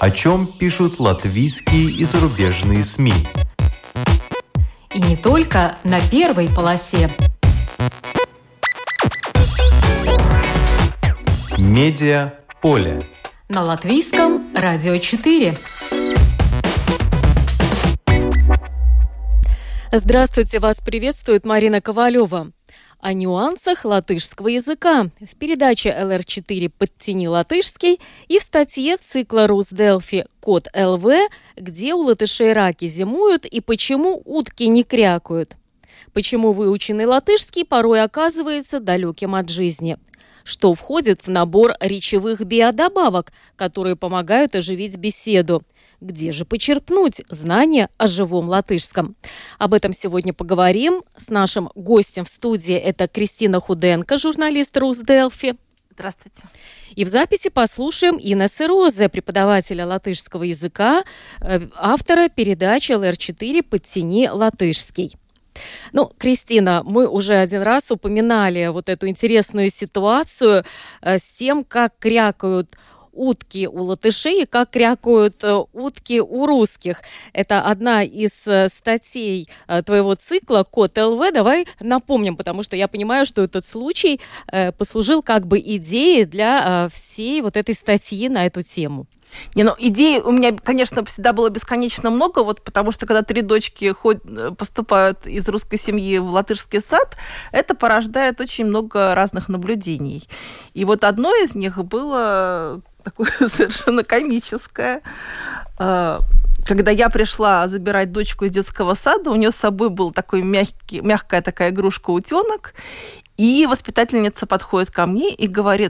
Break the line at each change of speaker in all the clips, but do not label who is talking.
О чем пишут латвийские и зарубежные СМИ.
И не только на первой полосе.
Медиаполе.
На Латвийском радио 4.
Здравствуйте, вас приветствует Марина Ковалева. О нюансах латышского языка в передаче LR4 «Подтяни латышский» и в статье цикла «Русделфи. Код ЛВ», где у латышей раки зимуют и почему утки не крякают. Почему выученный латышский порой оказывается далеким от жизни. Что входит в набор речевых биодобавок, которые помогают оживить беседу. Где же почерпнуть знания о живом латышском? Об этом сегодня поговорим с нашим гостем в студии. Это Кристина Худенко, журналист Русделфи.
Здравствуйте.
И в записи послушаем Инессы Розе, преподавателя латышского языка, автора передачи LR4 «Подтяни латышский». Ну, Кристина, мы уже один раз упоминали вот эту интересную ситуацию с тем, как крякают утки у латышей и как крякают утки у русских. Это одна из статей твоего цикла «Код ЛВ». Давай напомним, потому что я понимаю, что этот случай послужил как бы идеей для всей вот этой статьи на эту тему.
Идей у меня, конечно, всегда было бесконечно много, потому что когда 3 дочки поступают из русской семьи в латышский сад, это порождает очень много разных наблюдений. И вот одно из них было такое совершенно комическое. Когда я пришла забирать дочку из детского сада, у нее с собой был такой мягкая такая игрушка-утенок, и воспитательница подходит ко мне и говорит: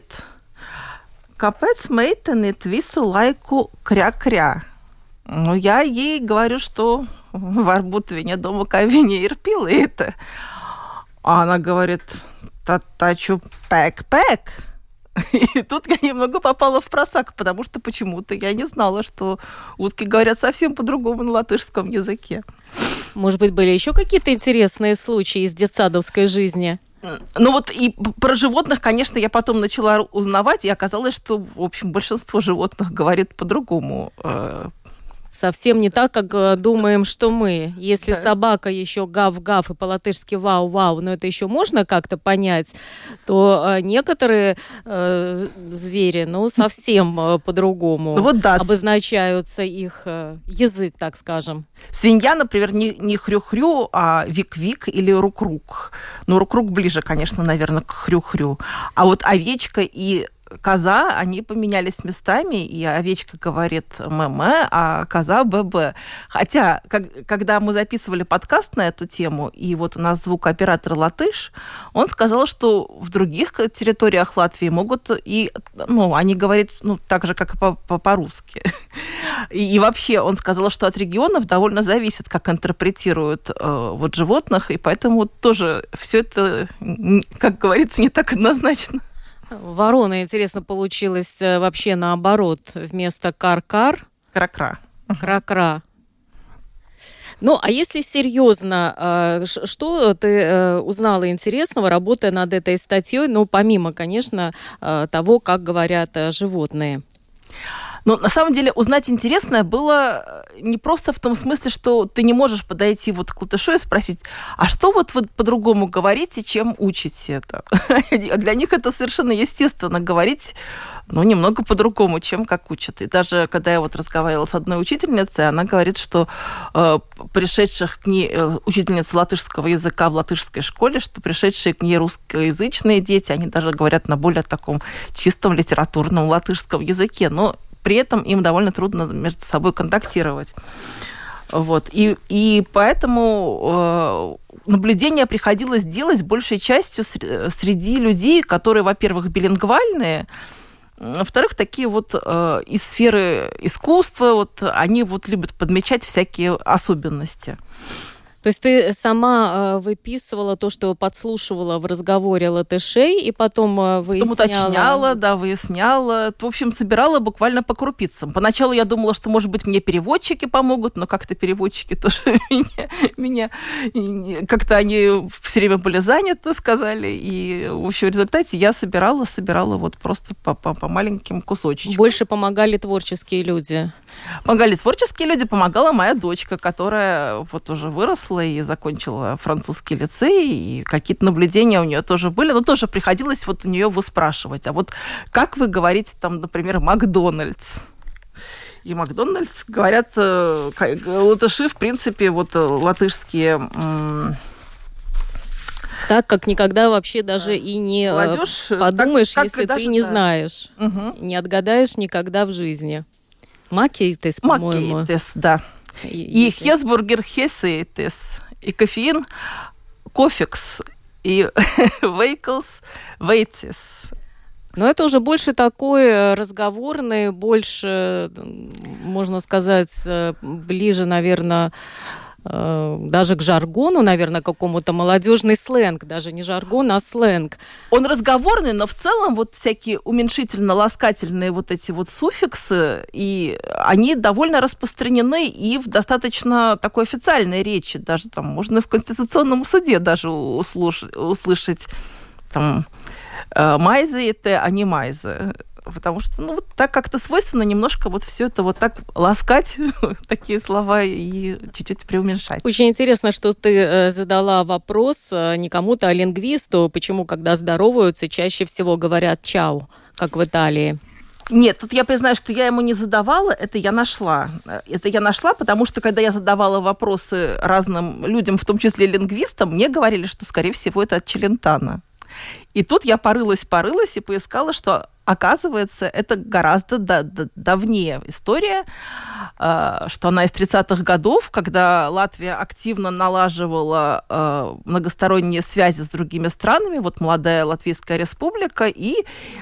«Kāpēc meitenīt visu laiku кря-кря?» Я ей говорю, что varbūt viņa дома viņa ir pilīte. А она говорит: «Taču пэк-пэк». И тут я немного попала в просак, потому что почему-то я не знала, что утки говорят совсем по-другому на латышском языке.
Может быть, были еще какие-то интересные случаи из детсадовской жизни?
И про животных, конечно, я потом начала узнавать, и оказалось, что, в общем, большинство животных говорит по-другому.
Совсем не так, как думаем, что мы. Если собака еще гав-гав и по-латышски вау-вау, но это еще можно как-то понять, то некоторые звери, совсем по-другому обозначаются их язык, так скажем.
Свинья, например, не хрю-хрю, а вик-вик или рук-рук. Рук-рук ближе, конечно, наверное, к хрю-хрю. А вот овечка и коза, они поменялись местами, и овечка говорит мэ-мэ, а коза бэ-бэ. Хотя, когда мы записывали подкаст на эту тему, и вот у нас звукооператор латыш, он сказал, что в других территориях Латвии могут и, они говорят, так же, как и по-русски. И вообще он сказал, что от регионов довольно зависит, как интерпретируют животных, и поэтому тоже все это, как говорится, не так однозначно.
Ворона, интересно, получилось вообще наоборот. Вместо кар-кар –
кра-кра.
Кра-кра. А если серьезно, что ты узнала интересного, работая над этой статьей, помимо, конечно, того, как говорят животные?
На самом деле, узнать интересное было не просто в том смысле, что ты не можешь подойти к латышу и спросить: а что вы по-другому говорите, чем учите это? Для них это совершенно естественно говорить, немного по-другому, чем как учат. И даже когда я разговаривала с одной учительницей, она говорит, что пришедших к ней учительница латышского языка в латышской школе, что пришедшие к ней русскоязычные дети, они даже говорят на более таком чистом литературном латышском языке, но при этом им довольно трудно между собой контактировать. И поэтому наблюдение приходилось делать большей частью среди людей, которые, во-первых, билингвальные, во-вторых, такие из сферы искусства, они любят подмечать всякие особенности.
То есть ты сама выписывала то, что подслушивала в разговоре латышей, и потом выясняла?
Потом выясняла. В общем, собирала буквально по крупицам. Поначалу я думала, что, может быть, мне переводчики помогут, но как-то переводчики тоже меня как-то они все время были заняты, сказали. И, в общем, в результате я собирала вот просто по маленьким кусочкам.
Больше помогали творческие люди?
Помогали творческие люди, помогала моя дочка, которая вот уже выросла и закончила французский лицей, и какие-то наблюдения у нее тоже были, но тоже приходилось вот у нее выспрашивать. А вот как вы говорите там, например, «Макдональдс»? И «Макдональдс» говорят латыши, в принципе, вот латышские...
Так, как никогда вообще даже и не подумаешь, если ты не знаешь.
Угу.
Не отгадаешь никогда в жизни. Макейтес, по-моему.
Макейтес, да. И хесбургер хесейтес. И кофеин кофекс. И вейклс вейтис.
Но это уже больше такой разговорный, больше, можно сказать, ближе, наверное, даже к жаргону, наверное, какому-то молодежный сленг, даже не жаргон, а сленг.
Он разговорный, но в целом вот всякие уменьшительно-ласкательные вот эти вот суффиксы, и они довольно распространены и в достаточно такой официальной речи, даже там можно в Конституционном суде даже услышать там майзе это, а не майзе. Потому что, ну, вот так как-то свойственно немножко вот все это вот так ласкать, такие слова, и чуть-чуть преуменьшать.
Очень интересно, что ты задала вопрос не кому-то, а лингвисту, почему, когда здороваются, чаще всего говорят «чау», как в Италии.
Нет, тут я признаю, что я ему не задавала, это я нашла. Это я нашла, потому что, когда я задавала вопросы разным людям, в том числе лингвистам, мне говорили, что, скорее всего, это от Челентано. И тут я порылась и поискала, что, оказывается, это гораздо давнее история, что она из 30-х годов, когда Латвия активно налаживала многосторонние связи с другими странами, вот молодая Латвийская республика, и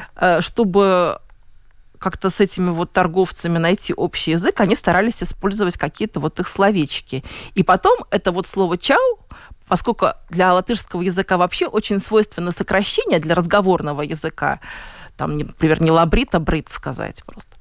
чтобы как-то с этими вот торговцами найти общий язык, они старались использовать какие-то вот их словечки. И потом это вот слово «чау», поскольку для латышского языка вообще очень свойственно сокращение для разговорного языка, там, например, не лабрит, а брит сказать просто.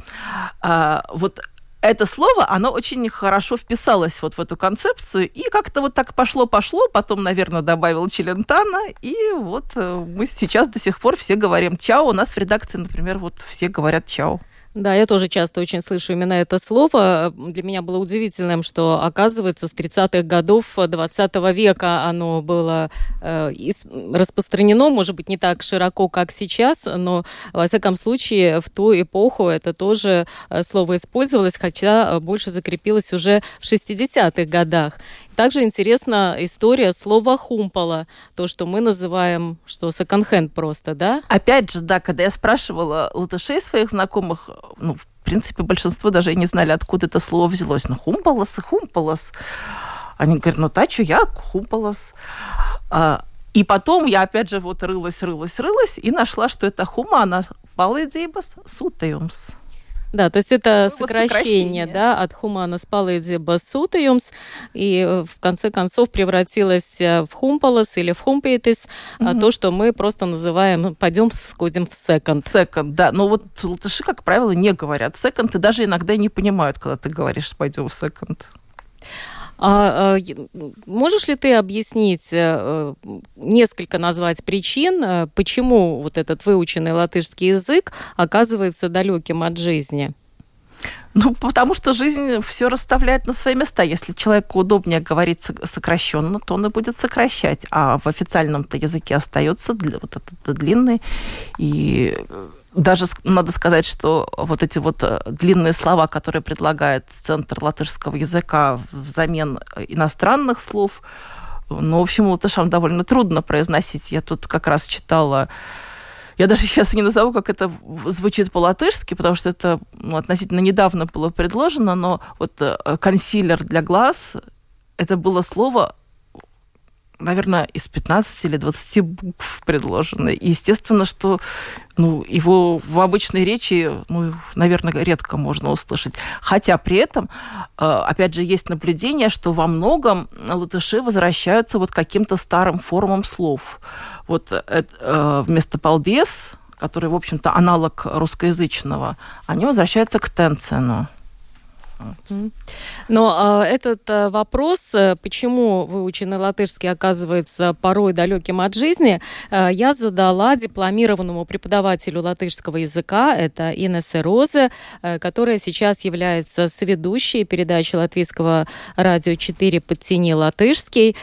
Вот это слово, оно очень хорошо вписалось вот в эту концепцию, и как-то вот так пошло, потом, наверное, добавил Челентано, и вот мы сейчас до сих пор все говорим «чау». У нас в редакции, например, вот все говорят «чау».
Да, я тоже часто очень слышу именно это слово. Для меня было удивительным, что, оказывается, с 30-х годов 20 века оно было распространено, может быть, не так широко, как сейчас, но, во всяком случае, в ту эпоху это тоже слово использовалось, хотя больше закрепилось уже в 60-х годах. Также интересна история слова «хумпала», то, что мы называем, что секонд-хенд просто, да?
Опять же, да, когда я спрашивала латышей своих знакомых, ну, в принципе, большинство даже и не знали, откуда это слово взялось. Ну, хумпалас и хумпалас. Они говорят, ну, тачу я, хумпалас. И потом я, опять же, вот рылась и нашла, что это humana palīdzības sūtījums.
Да, то есть это сокращение, да, от humanas palīdzības sūtījums, и в конце концов превратилось в хумпалас или в хумпейтис, то, что мы просто называем «пойдем сходим в секонд».
Секонд, да. Но вот латыши, как правило, не говорят секонд, и даже иногда не понимают, когда ты говоришь «пойдем в секонд».
Можешь ли ты объяснить, несколько назвать причин, почему вот этот выученный латышский язык оказывается далеким от жизни?
Ну, потому что жизнь все расставляет на свои места. Если человеку удобнее говорить сокращенно, то он и будет сокращать. А в официальном-то языке остается вот этот длинный. И даже надо сказать, что вот эти вот длинные слова, которые предлагает Центр латышского языка взамен иностранных слов, ну, в общем, латышам довольно трудно произносить. Я тут как раз читала... Я даже сейчас не назову, как это звучит по-латышски, потому что это относительно недавно было предложено, но вот консилер для глаз, это было слово наверное, из 15 или 20 букв предложены. И естественно, что его в обычной речи, наверное, редко можно услышать. Хотя при этом, опять же, есть наблюдение, что во многом латыши возвращаются вот к каким-то старым формам слов. Вот вместо «paldies», который, в общем-то, аналог русскоязычного, они возвращаются к «tencienu».
Но этот вопрос, почему выученный латышский оказывается порой далеким от жизни, я задала дипломированному преподавателю латышского языка, это Инесе Розе, которая сейчас является соведущей передачи латвийского радио 4 «Подтяни латышский».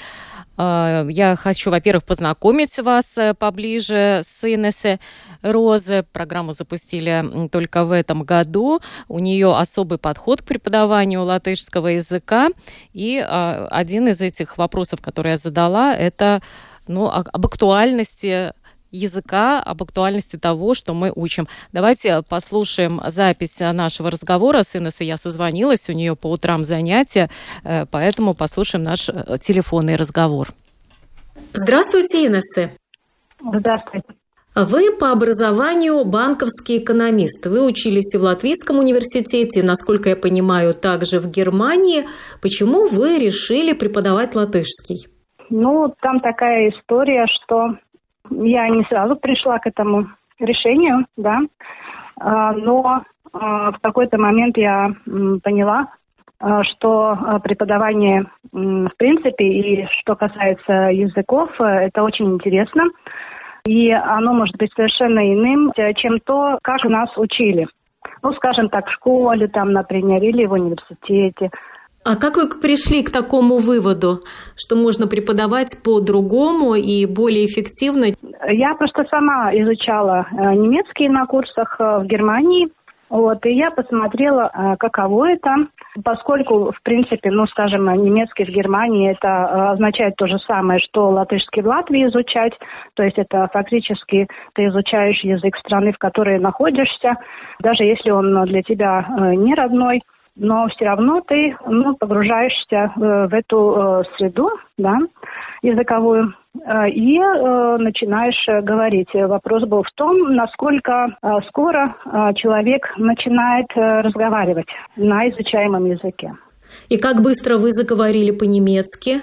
Я хочу, во-первых, познакомить вас поближе с Инесе Розе. Программу запустили только в этом году. У нее особый подход к преподаванию латышского языка. И один из этих вопросов, который я задала, это об актуальности языка, об актуальности того, что мы учим. Давайте послушаем запись нашего разговора с Инессой. Я созвонилась, у нее по утрам занятия, поэтому послушаем наш телефонный разговор. Здравствуйте, Инесса.
Здравствуйте.
Вы по образованию банковский экономист. Вы учились и в Латвийском университете, насколько я понимаю, также в Германии. Почему вы решили преподавать латышский?
Там такая история, что я не сразу пришла к этому решению, да, но в какой-то момент я поняла, что преподавание в принципе и что касается языков, это очень интересно, и оно может быть совершенно иным, чем то, как нас учили. Скажем так, в школе, например, или в университете.
А как вы пришли к такому выводу, что можно преподавать по-другому и более эффективно?
Я просто сама изучала немецкий на курсах в Германии, и я посмотрела, каково это, поскольку, в принципе, немецкий в Германии это означает то же самое, что латышский в Латвии изучать, то есть это фактически ты изучаешь язык страны, в которой находишься, даже если он для тебя не родной. Но все равно ты погружаешься в эту среду, да, языковую, и начинаешь говорить. Вопрос был в том, насколько скоро человек начинает разговаривать на изучаемом языке.
И как быстро вы заговорили по-немецки?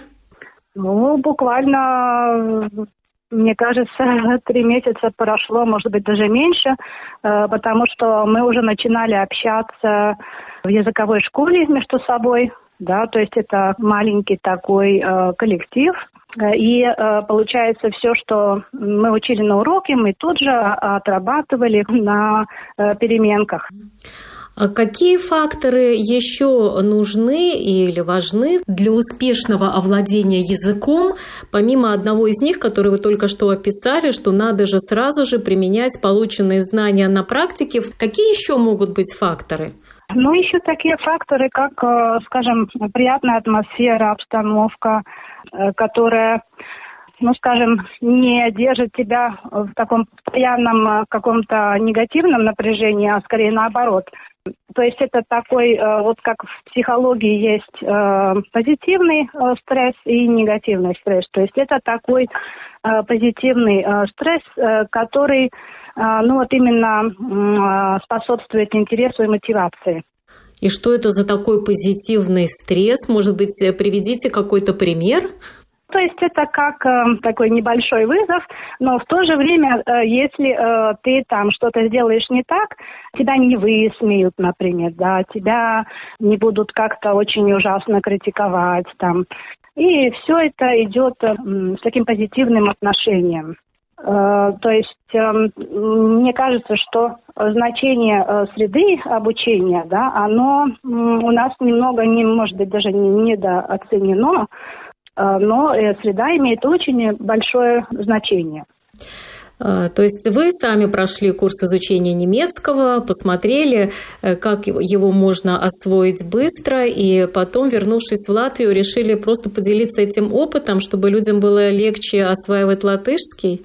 Буквально, мне кажется, 3 месяца прошло, может быть, даже меньше, потому что мы уже начинали общаться в языковой школе между собой, да, то есть это маленький такой коллектив, и получается все, что мы учили на уроке, мы тут же отрабатывали на переменках.
А какие факторы еще нужны или важны для успешного овладения языком, помимо одного из них, который вы только что описали, что надо же сразу же применять полученные знания на практике? Какие еще могут быть факторы?
Еще такие факторы, как, скажем, приятная атмосфера, обстановка, которая, не держит тебя в таком постоянном каком-то негативном напряжении, а скорее наоборот. То есть это такой, как в психологии есть позитивный стресс и негативный стресс. То есть это такой позитивный стресс, который именно способствует интересу и мотивации.
И что это за такой позитивный стресс? Может быть, приведите какой-то пример?
То есть это как такой небольшой вызов, но в то же время, если ты что-то сделаешь не так, тебя не высмеют, например, да, тебя не будут как-то очень ужасно критиковать И все это идет с таким позитивным отношением. То есть мне кажется, что значение среды обучения, да, оно у нас немного, может быть, даже недооценено, но среда имеет очень большое значение.
То есть вы сами прошли курс изучения немецкого, посмотрели, как его можно освоить быстро, и потом, вернувшись в Латвию, решили просто поделиться этим опытом, чтобы людям было легче осваивать латышский?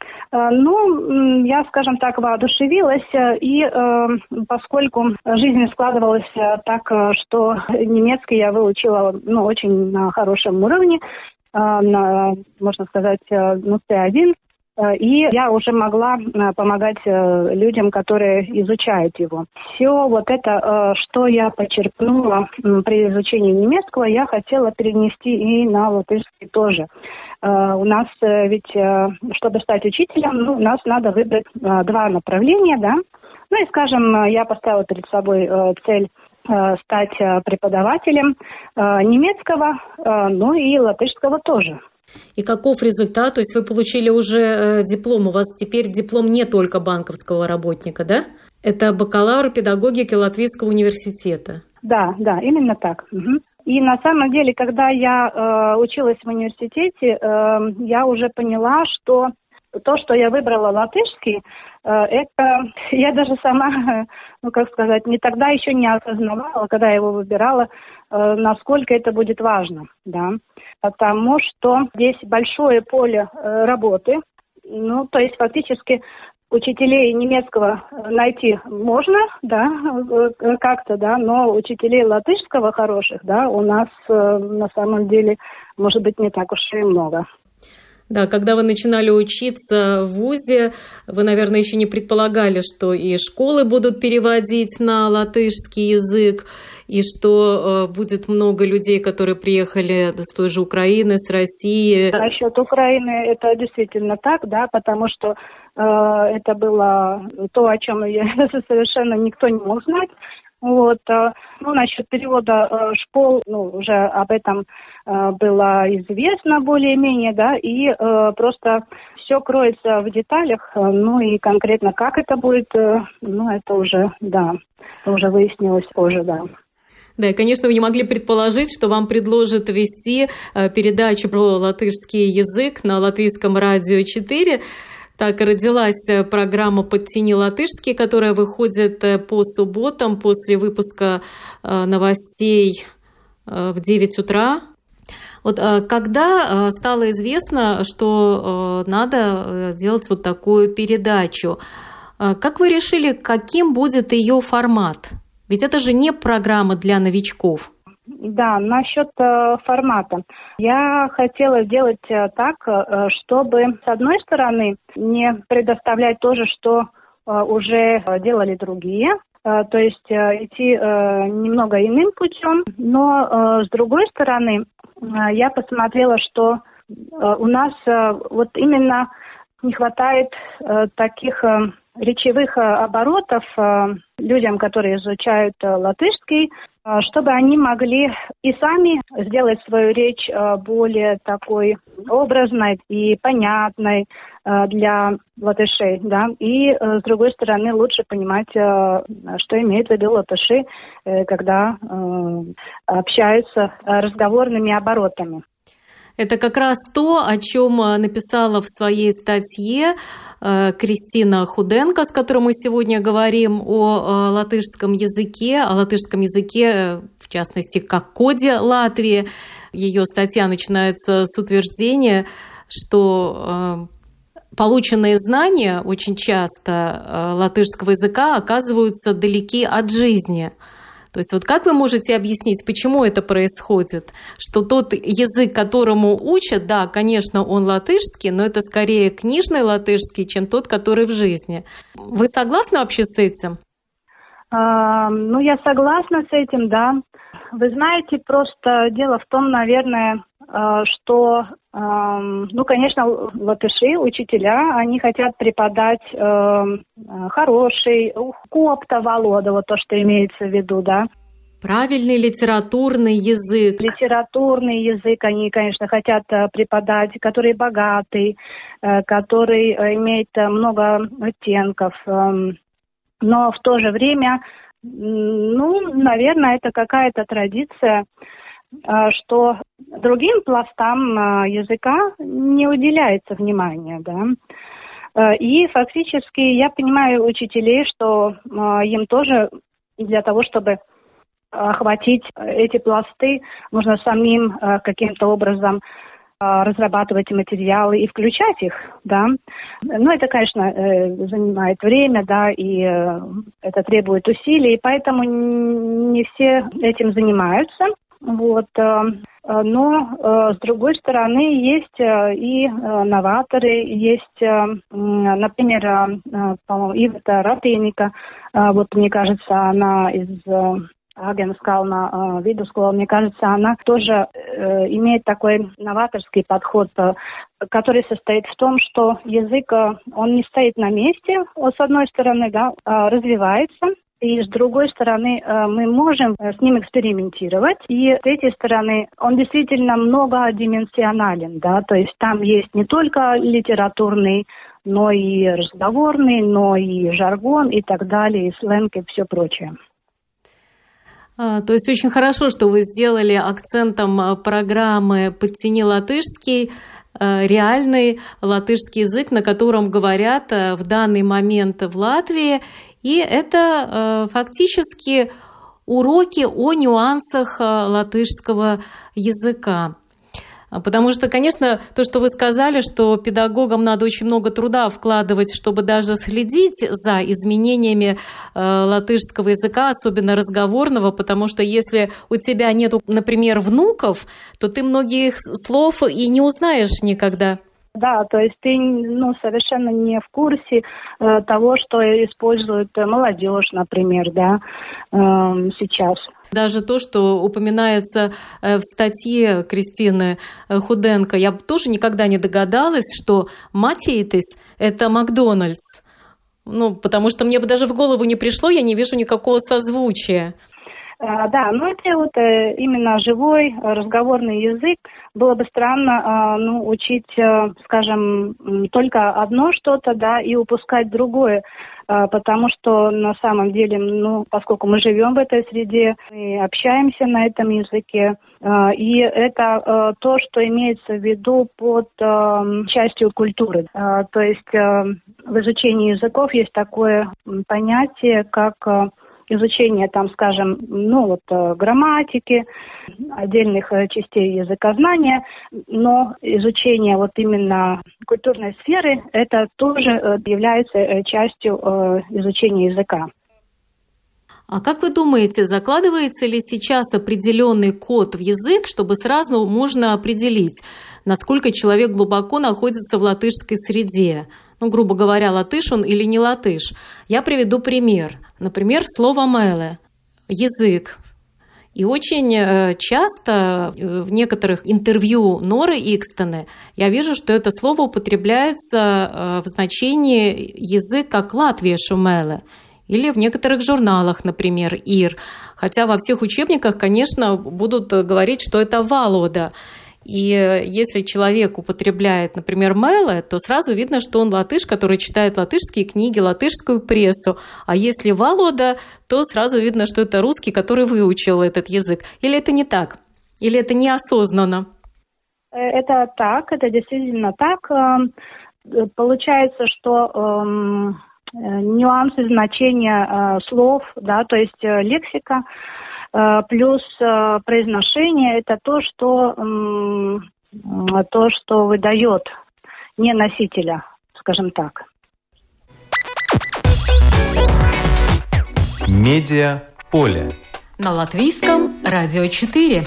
Я, скажем так, воодушевилась, и поскольку жизнь складывалась так, что немецкий я выучила очень на хорошем уровне, можно сказать, C1. И я уже могла помогать людям, которые изучают его. Все вот это, что я почерпнула при изучении немецкого, я хотела перенести и на латышский тоже. У нас ведь, чтобы стать учителем, у нас надо выбрать 2 направления, да. Ну и, скажем, я поставила перед собой цель стать преподавателем немецкого, ну и латышского тоже.
И каков результат? То есть вы получили уже диплом, у вас теперь диплом не только банковского работника, да? Это бакалавр педагогики Латвийского университета.
Да, именно так. Угу. И на самом деле, когда я училась в университете, я уже поняла, что то, что я выбрала латышский, это я даже сама, не тогда еще не осознавала, когда я его выбирала, насколько это будет важно, да. Потому что здесь большое поле работы, то есть фактически учителей немецкого найти можно, да, как-то, да, но учителей латышского хороших, да, у нас на самом деле, может быть, не так уж и много.
Да, когда вы начинали учиться в вузе, вы, наверное, еще не предполагали, что и школы будут переводить на латышский язык, и что будет много людей, которые приехали с той же Украины, с России.
Насчет Украины это действительно так, да, потому что это было то, о чем совершенно никто не мог знать. Насчет перевода школ, уже об этом было известно более-менее, да, и просто все кроется в деталях, и конкретно как это будет, это уже, да, уже выяснилось позже, да.
Да, и, конечно, вы не могли предположить, что вам предложат вести передачу про латышский язык на Латвийском радио 4. Так родилась программа «Подтяни латышский», которая выходит по субботам после выпуска новостей в 9 утра. Когда стало известно, что надо делать вот такую передачу, как вы решили, каким будет ее формат? Ведь это же не программа для новичков.
Да, насчет формата. Я хотела сделать так, чтобы, с одной стороны, не предоставлять то же, что уже делали другие, то есть идти немного иным путем, но, с другой стороны, я посмотрела, что у нас вот именно не хватает таких речевых оборотов людям, которые изучают латышский, чтобы они могли и сами сделать свою речь более такой образной и понятной для латышей, да, и с другой стороны лучше понимать, что имеют в виду латыши, когда общаются разговорными оборотами.
Это как раз то, о чем написала в своей статье Кристина Худенко, с которой мы сегодня говорим о латышском языке, в частности, как коде Латвии. Ее статья начинается с утверждения, что полученные знания очень часто латышского языка оказываются далеки от жизни. То есть как вы можете объяснить, почему это происходит? Что тот язык, которому учат, да, конечно, он латышский, но это скорее книжный латышский, чем тот, который в жизни. Вы согласны вообще с этим?
Я согласна с этим, да. Вы знаете, просто дело в том, наверное, что, конечно, латыши, учителя, они хотят преподать хороший, коптоволода, вот то, что имеется в виду, да.
Правильный литературный язык.
Литературный язык они, конечно, хотят преподать, который богатый, который имеет много оттенков, но в то же время, наверное, это какая-то традиция, что другим пластам языка не уделяется внимания, да. И фактически я понимаю учителей, что им тоже для того, чтобы охватить эти пласты, нужно самим каким-то образом разрабатывать материалы и включать их, да. Это, конечно, занимает время, да, и это требует усилий, поэтому не все этим занимаются. Вот. Но, с другой стороны, есть и новаторы, есть, например, по-моему, Ивета Ратейника, вот мне кажется, она из Агенскална видоскола, мне кажется, она тоже имеет такой новаторский подход, который состоит в том, что язык, он не стоит на месте, с одной стороны, да, развивается. И с другой стороны, мы можем с ним экспериментировать. И с третьей стороны, он действительно многодименсионален, да, то есть там есть не только литературный, но и разговорный, но и жаргон и так далее, и сленг и все прочее.
То есть очень хорошо, что вы сделали акцентом программы «Подтяни латышский» реальный латышский язык, на котором говорят в данный момент в Латвии. И это фактически уроки о нюансах латышского языка. Потому что, конечно, то, что вы сказали, что педагогам надо очень много труда вкладывать, чтобы даже следить за изменениями латышского языка, особенно разговорного, потому что если у тебя нет, например, внуков, то ты многих слов и не узнаешь никогда.
Да, то есть ты совершенно не в курсе того, что использует молодежь, например, да, сейчас.
Даже то, что упоминается в статье Кристины Худенко, я тоже никогда не догадалась, что «Матейтис» — это «Макдональдс». Потому что мне бы даже в голову не пришло, я не вижу никакого созвучия.
Да, это вот именно живой разговорный язык. Было бы странно учить, скажем, только одно что-то, да, и упускать другое, потому что на самом деле, поскольку мы живем в этой среде, мы общаемся на этом языке, и это то, что имеется в виду под частью культуры. То есть в изучении языков есть такое понятие, как изучение, скажем, грамматики, отдельных частей языкознания, но изучение вот именно культурной сферы, это тоже является частью изучения языка.
А как вы думаете, закладывается ли сейчас определенный код в язык, чтобы сразу можно определить, насколько человек глубоко находится в латышской среде? Грубо говоря, латыш он или не латыш. Я приведу пример. Например, слово «мэле» – язык. И очень часто в некоторых интервью Норы Икстены я вижу, что это слово употребляется в значении язык как «латвiešu мэле». Или в некоторых журналах, например, «Ир». Хотя во всех учебниках, конечно, будут говорить, что это «валода». И если человек употребляет, например, «мэле», то сразу видно, что он латыш, который читает латышские книги, латышскую прессу. А если «валода», то сразу видно, что это русский, который выучил этот язык. Или это не так? Или это неосознанно?
Это так, это действительно так. Получается, что нюансы значения слов, да, то есть лексика, плюс произношение – это то, что выдает не носителя, скажем так.
Медиаполе.
На Латвийском радио 4.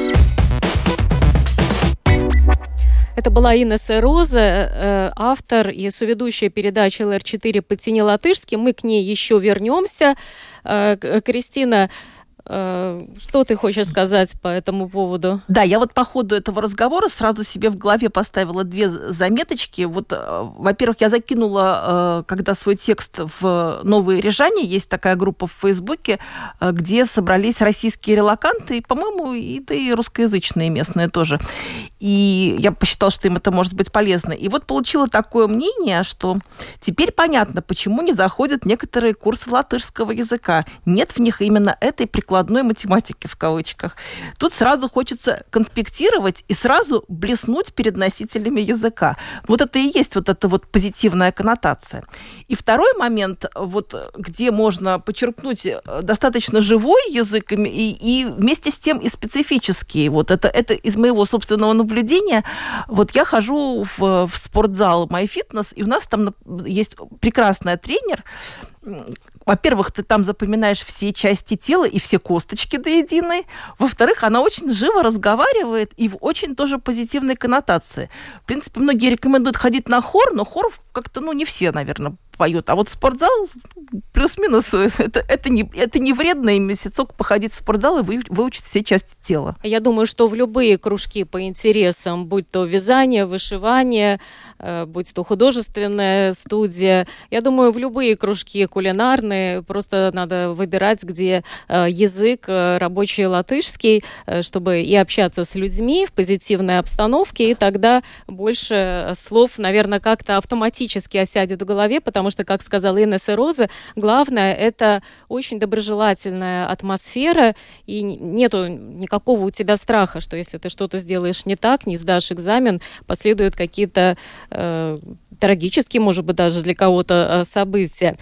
Это была Инесса Роза, автор и соведущая передачи ЛР4 «Подтяни латышский». Мы к ней еще вернемся. Кристина, что ты хочешь сказать по этому поводу?
Да, я вот по ходу этого разговора сразу себе в голове поставила две заметочки. Во-первых, я закинула, когда свой текст в «Новые рижане», есть такая группа в Фейсбуке, где собрались российские релоканты, и, по-моему, и русскоязычные местные тоже. И я посчитала, что им это может быть полезно. И вот получила такое мнение, что теперь понятно, почему не заходят некоторые курсы латышского языка. Нет в них именно этой прикладной математики, в кавычках. Тут сразу хочется конспектировать и сразу блеснуть перед носителями языка. Вот это и есть вот эта вот позитивная коннотация. И второй момент, где можно подчеркнуть достаточно живой язык и вместе с тем и специфический. Это из моего собственного наблюдения. Я хожу в спортзал MyFitness, и у нас там есть прекрасная тренер, во-первых, ты там запоминаешь все части тела и все косточки до единой. Во-вторых, она очень живо разговаривает и в очень тоже позитивной коннотации. В принципе, многие рекомендуют ходить на хор, но хор как-то, не все, наверное, поют. А вот спортзал плюс-минус, это не вредно, и месяцок походить в спортзал и выучить все части тела.
Я думаю, что в любые кружки по интересам, будь то вязание, вышивание, будь то художественная студия, я думаю, в любые кружки кулинарные просто надо выбирать, где язык рабочий латышский, чтобы и общаться с людьми в позитивной обстановке, и тогда больше слов, наверное, как-то автоматически осядет в голове, потому что, как сказала Инесса Роза, главное — это очень доброжелательная атмосфера, и нету никакого у тебя страха, что если ты что-то сделаешь не так, не сдашь экзамен, последуют какие-то трагические, может быть, даже для кого-то события.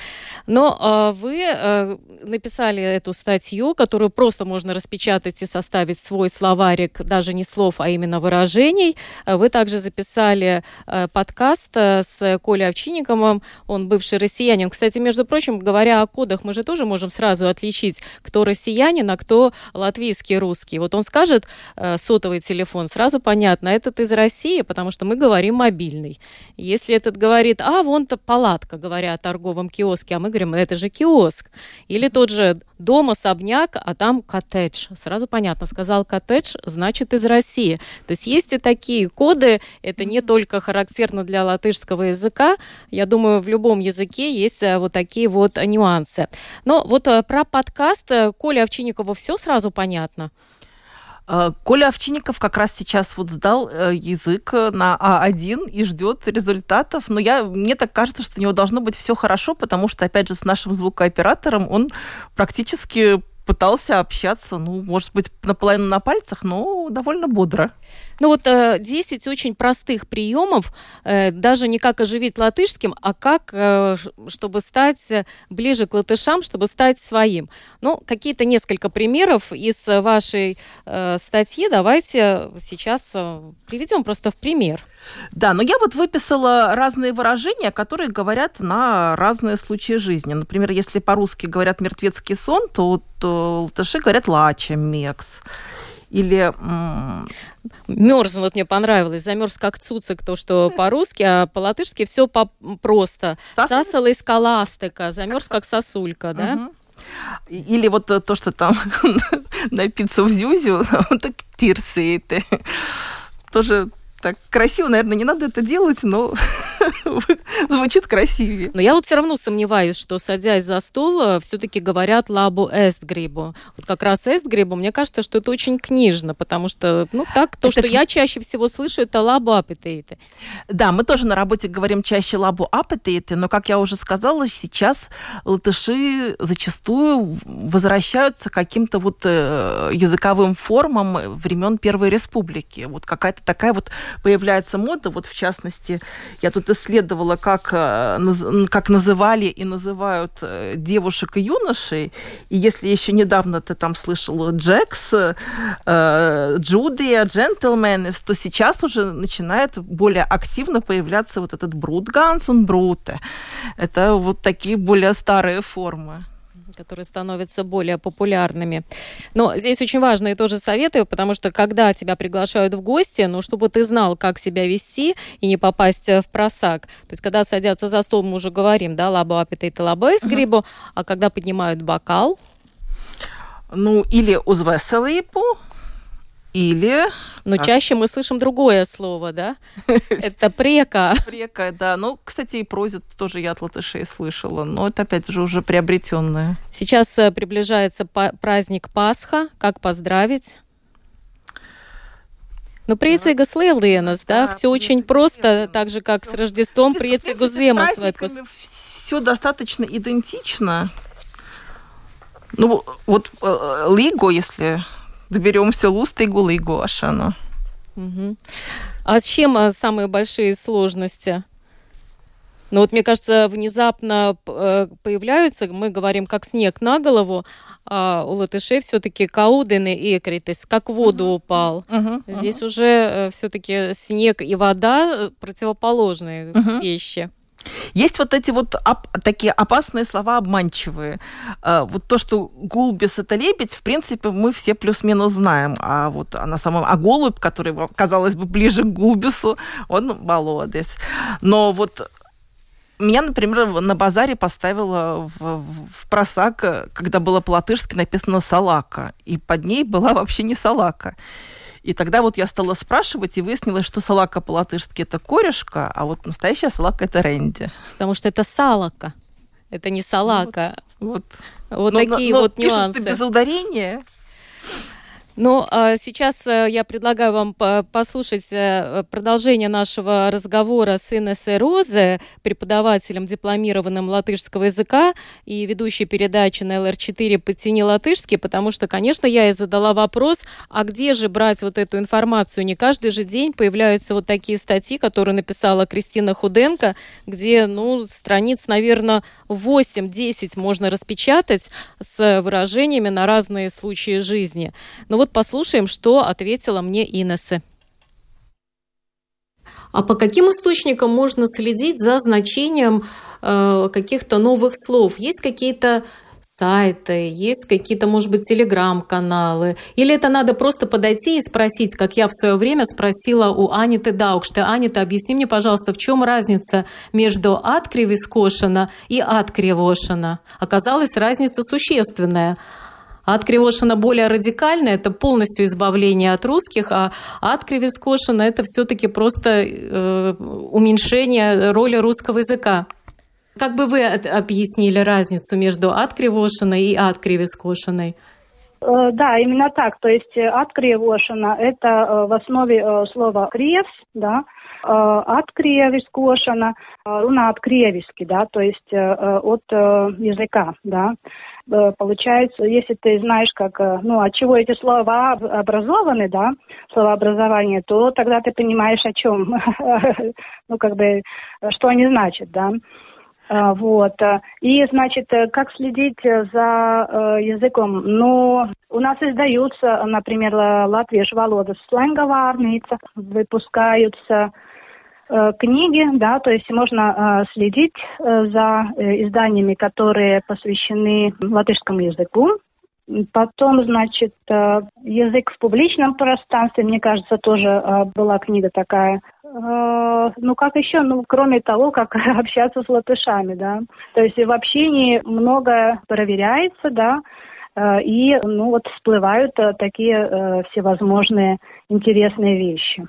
Но вы написали эту статью, которую просто можно распечатать и составить свой словарик, даже не слов, а именно выражений. Вы также записали подкаст с Колей Овчинниковым, он бывший россиянин. Кстати, между прочим, говоря о кодах, мы же тоже можем сразу отличить, кто россиянин, а кто латвийский русский. Вот он скажет сотовый телефон, сразу понятно, этот из России, потому что мы говорим мобильный. Если этот говорит, вон-то палатка, говоря о торговом киоске, а мы говорим, это же киоск. Или тот же дом, особняк, а там коттедж. Сразу понятно, сказал коттедж, значит из России. То есть есть и такие коды, это не только характерно для латышского языка, я думаю, в любом языке есть вот такие вот нюансы. Но вот про подкаст Коля Овчинникову все сразу понятно?
Коля Овчинников как раз сейчас сдал язык на А1 и ждет результатов. Но мне так кажется, что у него должно быть все хорошо, потому что, опять же, с нашим звукооператором он практически пытался общаться, может быть, наполовину на пальцах, но довольно бодро.
10 очень простых приемов, даже не как оживить латышским, а как, чтобы стать ближе к латышам, чтобы стать своим. Какие-то несколько примеров из вашей статьи давайте сейчас приведем просто в пример.
Да, но я выписала разные выражения, которые говорят на разные случаи жизни. Например, если по-русски говорят «мертвецкий сон», то латыши говорят «лача мекс». Или...
Мерз, мне понравилось. Замерз как цуцик, то, что по-русски, а по-латышски все просто. Сасала из каластыка, замерз как сосулька, да?
Или то, что там напиться в зюзю, так тирсейты. Тоже так красиво, наверное, не надо это делать, но звучит красивее.
Но я все равно сомневаюсь, что, садясь за стол, все-таки говорят «лабу эст грибу». Вот как раз «эст грибу», мне кажется, что это очень книжно, потому что, что я чаще всего слышу, это «лабу апетейты».
Да, мы тоже на работе говорим чаще «лабу апетейты», но, как я уже сказала, сейчас латыши зачастую возвращаются к каким-то языковым формам времен Первой Республики. Какая-то такая появляется мода. В частности, я тут исследовала, как называли и называют девушек и юношей. И если еще недавно ты там слышала Джекс, Джудия, Джентльменес, то сейчас уже начинает более активно появляться этот Брутганс и Бруте. Это такие более старые формы,
которые становятся более популярными. Но здесь очень важные тоже советы, потому что когда тебя приглашают в гости, чтобы ты знал, как себя вести и не попасть в просак. То есть, когда садятся за стол, мы уже говорим, да, лабу апетейты, лабу эст грибу, а когда поднимают бокал?
Или узвеселипу, или...
Но чаще мы слышим другое слово, да? Это прека.
Прека, да. Кстати, и прозит тоже я от латышей слышала. Но это, опять же, уже приобретенное.
Сейчас приближается праздник Пасха. Как поздравить? Приecīgas Lielienas, да? Все очень просто, так же, как с Рождеством. Priecīgu Ziemassvētkus.
Все достаточно идентично. Лиго, если... Доберемся лустыгу лигу ашану.
А с чем самые большие сложности? Мне кажется, внезапно появляются, мы говорим, как снег на голову, а у латышей все-таки каудены и экритес, как в воду упал. Здесь уже все-таки снег и вода противоположные вещи.
Есть вот эти вот такие опасные слова, обманчивые. Вот то, что гулбис – это лебедь, в принципе, мы все плюс-минус знаем. А вот а голубь, который, казалось бы, ближе к гулбису, он молодец. Но вот меня, например, на базаре поставила в просак, когда было по-латышски написано «салака», и под ней была вообще не салака. И тогда вот я стала спрашивать, и выяснилось, что салака по-латышски – это корешка, а вот настоящая салака – это ренди.
Потому что это салака, это не салака.
Вот
такие вот нюансы.
Без ударения.
Ну, сейчас я предлагаю вам послушать продолжение нашего разговора с Инессой Розе, преподавателем, дипломированным латышского языка и ведущей передачи на ЛР4 «Подтяни латышский», потому что, конечно, я и задала вопрос, а где же брать вот эту информацию? Не каждый же день появляются вот такие статьи, которые написала Кристина Худенко, где, страниц, наверное, 8-10 можно распечатать с выражениями на разные случаи жизни. Но вот послушаем, что ответила мне Инесса. А по каким источникам можно следить за значением каких-то новых слов? Есть какие-то сайты, есть какие-то, может быть, телеграм-каналы? Или это надо просто подойти и спросить, как я в свое время спросила у Аниты Даукште. Анита, объясни мне, пожалуйста, в чем разница между «откривискошена» и «откривошена»? Оказалось, разница существенная. Откривошена более радикальная, это полностью избавление от русских, а откривискошена это все-таки просто уменьшение роли русского языка. Как бы вы объяснили разницу между откривошеной и откривискошеной?
Да, именно так. То есть откривошена – это в основе слова «криевс», да, откривискошена – руна откривиски, да, то есть от языка, да. Получается, если ты знаешь, от чего эти слова образованы, да, словообразование, то тогда ты понимаешь, о чем, что они значат, да. Вот. И, значит, как следить за языком? У нас издаются, например, Latviešu valodas slengovārnīca, выпускаются книги, да, то есть можно следить за изданиями, которые посвящены латышскому языку. Потом, значит, язык в публичном пространстве, мне кажется, тоже была книга такая. Как еще? Кроме того, как общаться с латышами, да. То есть в общении многое проверяется, да, и, всплывают такие всевозможные интересные вещи.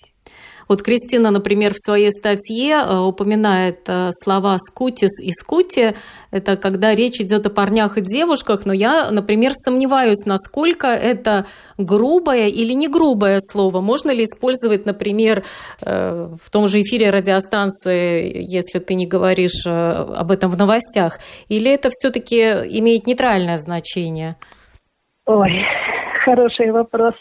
Вот Кристина, например, в своей статье упоминает слова «скутис» и «скути». Это когда речь идет о парнях и девушках, но я, например, сомневаюсь, насколько это грубое или не грубое слово. Можно ли использовать, например, в том же эфире радиостанции, если ты не говоришь об этом в новостях, или это все-таки имеет нейтральное значение?
Ой, хороший вопрос.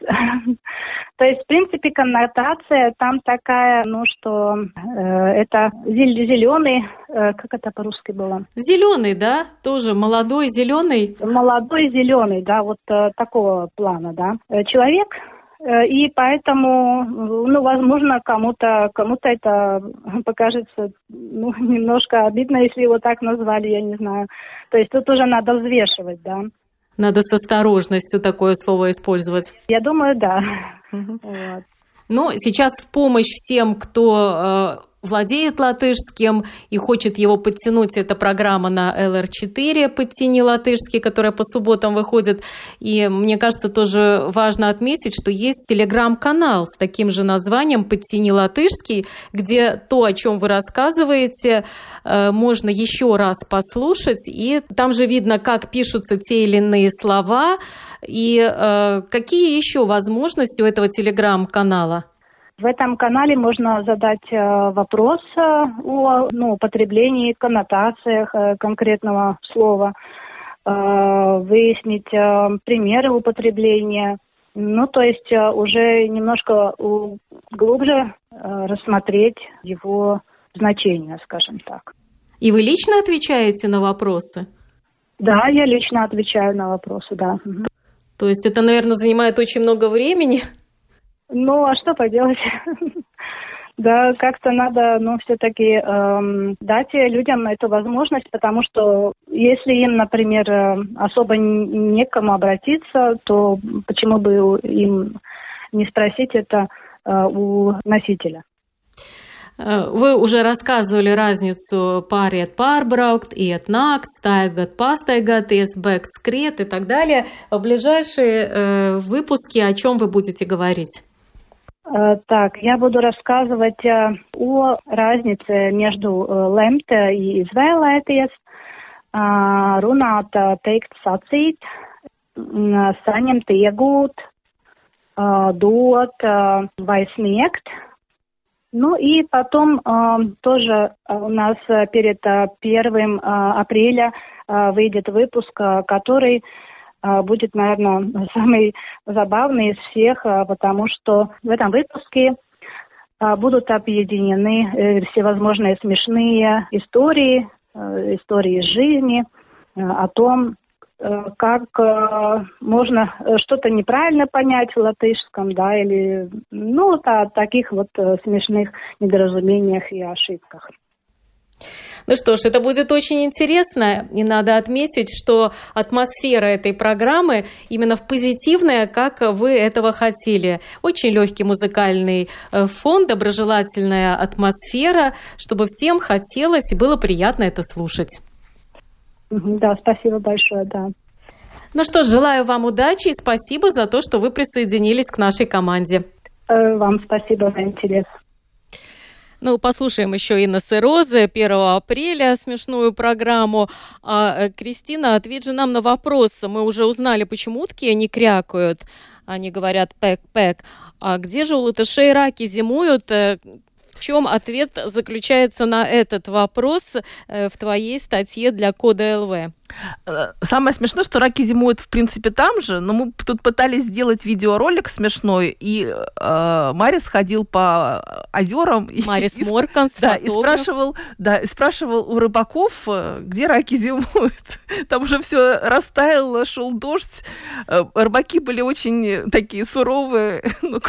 То есть, в принципе, коннотация там такая, что это зеленый, как это по-русски было?
Зеленый, да? Тоже молодой зеленый?
Молодой зеленый, да, вот такого плана, да. Человек, и поэтому, возможно, кому-то это покажется, немножко обидно, если его так назвали, я не знаю. То есть тут уже надо взвешивать, да.
Надо с осторожностью такое слово использовать.
Я думаю, да.
Вот. Но сейчас в помощь всем, кто владеет латышским и хочет его подтянуть, это программа на ЛР4 «Подтяни латышский», которая по субботам выходит. И мне кажется, тоже важно отметить, что есть телеграм-канал с таким же названием «Подтяни латышский», где то, о чем вы рассказываете, можно еще раз послушать. И там же видно, как пишутся те или иные слова, и какие еще возможности у этого телеграм-канала?
В этом канале можно задать вопрос о употреблении, коннотациях конкретного слова, выяснить примеры употребления, то есть уже немножко глубже рассмотреть его значение, скажем так.
И вы лично отвечаете на вопросы?
Да, я лично отвечаю на вопросы, да.
То есть это, наверное, занимает очень много времени?
А что поделать? Да, как-то надо, все-таки дать людям эту возможность, потому что если им, например, особо некому обратиться, то почему бы им не спросить это у носителя?
Вы уже рассказывали разницу pāriet pārbraukt, iet nākt, staigāt, pastaigāties, bēgt, skriet и так далее. В ближайшие выпуски о чем вы будете говорить?
Так, я буду рассказывать о разнице между lemt и izvēlēties, runāt, teikt, sacīt, saņemt, iegūt, dot vai sniegt. И потом тоже у нас перед 1 апреля выйдет выпуск, который будет, наверное, самый забавный из всех, потому что в этом выпуске будут объединены всевозможные смешные истории из жизни, о том, как можно что-то неправильно понять в латышском, да, или, о таких вот смешных недоразумениях и ошибках.
Ну что ж, это будет очень интересно, и надо отметить, что атмосфера этой программы именно позитивная, как вы этого хотели. Очень легкий музыкальный фон, доброжелательная атмосфера, чтобы всем хотелось и было приятно это слушать.
Да, спасибо большое, да.
Ну что ж, желаю вам удачи и спасибо за то, что вы присоединились к нашей команде.
Вам спасибо за интерес.
Послушаем еще Инессы Розы 1 апреля смешную программу. А Кристина, ответь же нам на вопрос. Мы уже узнали, почему утки не крякают. Они говорят пэк-пэк. А где же у латышей раки зимуют? В чем ответ заключается на этот вопрос в твоей статье для Кода ЛВ?
Самое смешное, что раки зимуют, в принципе, там же, но мы тут пытались сделать видеоролик смешной, и Марис ходил по озерам.
Марис Морканс,
и спрашивал у рыбаков, где раки зимуют. Там уже все растаяло, шел дождь. Рыбаки были очень такие суровые.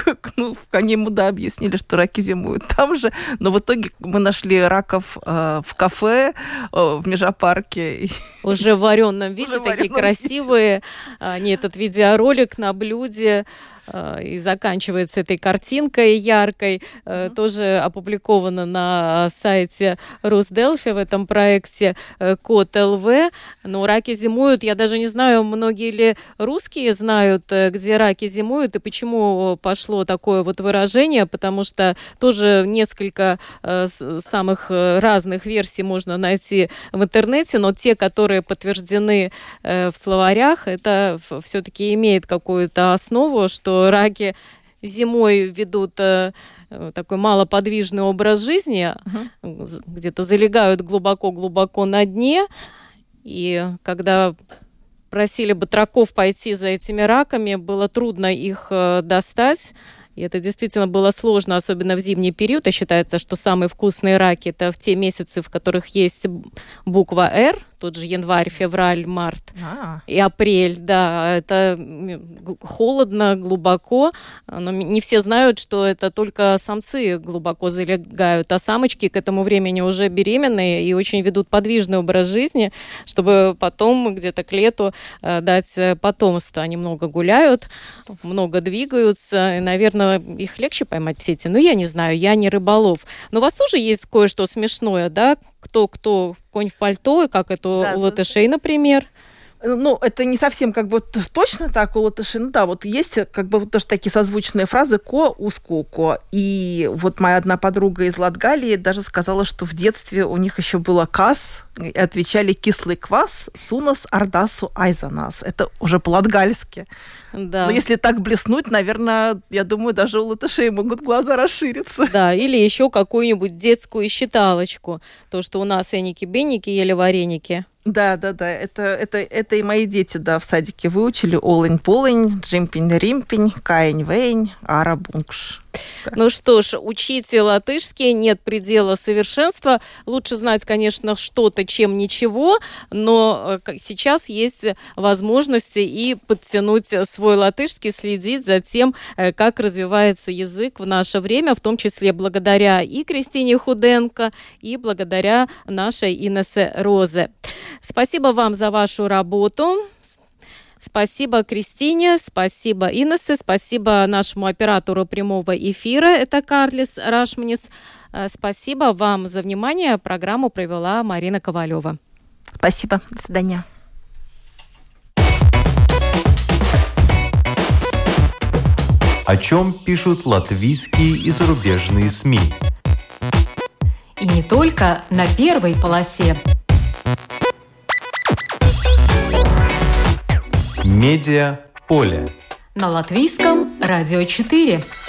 Они ему, объяснили, что раки зимуют там же. Но в итоге мы нашли раков в кафе в Межапарке.
Уже в вареном виде, такие красивые. Этот видеоролик на блюде и заканчивается этой картинкой яркой. Тоже опубликовано на сайте Русделфи в этом проекте Код ЛВ. Но раки зимуют. Я даже не знаю, многие ли русские знают, где раки зимуют и почему пошло такое вот выражение, потому что тоже несколько самых разных версий можно найти в интернете, но те, которые подтверждены в словарях, это все-таки имеет какую-то основу, что раки зимой ведут такой малоподвижный образ жизни, где-то залегают глубоко-глубоко на дне, и когда просили батраков пойти за этими раками, было трудно их достать. И это действительно было сложно, особенно в зимний период. И считается, что самые вкусные раки – это в те месяцы, в которых есть буква «Р», тот же январь, февраль, март и апрель. Да, это холодно, глубоко, но не все знают, что это только самцы глубоко залегают, а самочки к этому времени уже беременные и очень ведут подвижный образ жизни, чтобы потом где-то к лету дать потомство. Они много гуляют, много двигаются, и, наверное, их легче поймать в сети. Но я не знаю, я не рыболов. Но у вас тоже есть кое-что смешное, да? Кто конь в пальто, и как это у латышей, например?
Это не совсем точно так у латышей. Есть тоже такие созвучные фразы «ко», «ускоко». И моя одна подруга из Латгалии даже сказала, что в детстве у них еще было «кас», и отвечали «кислый квас, сунас ардасу айзанас». Это уже по-латгальски.
Да.
Но если так блеснуть, наверное, я думаю, даже у латышей могут глаза расшириться.
Да, или еще какую-нибудь детскую считалочку. То, что у нас эники-беники ели вареники.
Да, это и мои дети, в садике выучили. Олень-полень, джимпень-римпень, каень-вейн, ара-бунгш.
Ну что ж, учите латышский, нет предела совершенства. Лучше знать, конечно, что-то, чем ничего, но сейчас есть возможности и подтянуть свой латышский, следить за тем, как развивается язык в наше время, в том числе благодаря и Кристине Худенко, и благодаря нашей Инессе Розе. Спасибо вам за вашу работу. Спасибо Кристине, спасибо Инессе, спасибо нашему оператору прямого эфира, это Карлис Рашманис. Спасибо вам за внимание. Программу провела Марина Ковалева.
Спасибо. До свидания.
О чем пишут латвийские и зарубежные СМИ?
И не только на первой полосе.
Медиа поле.
На Латвийском радио 4.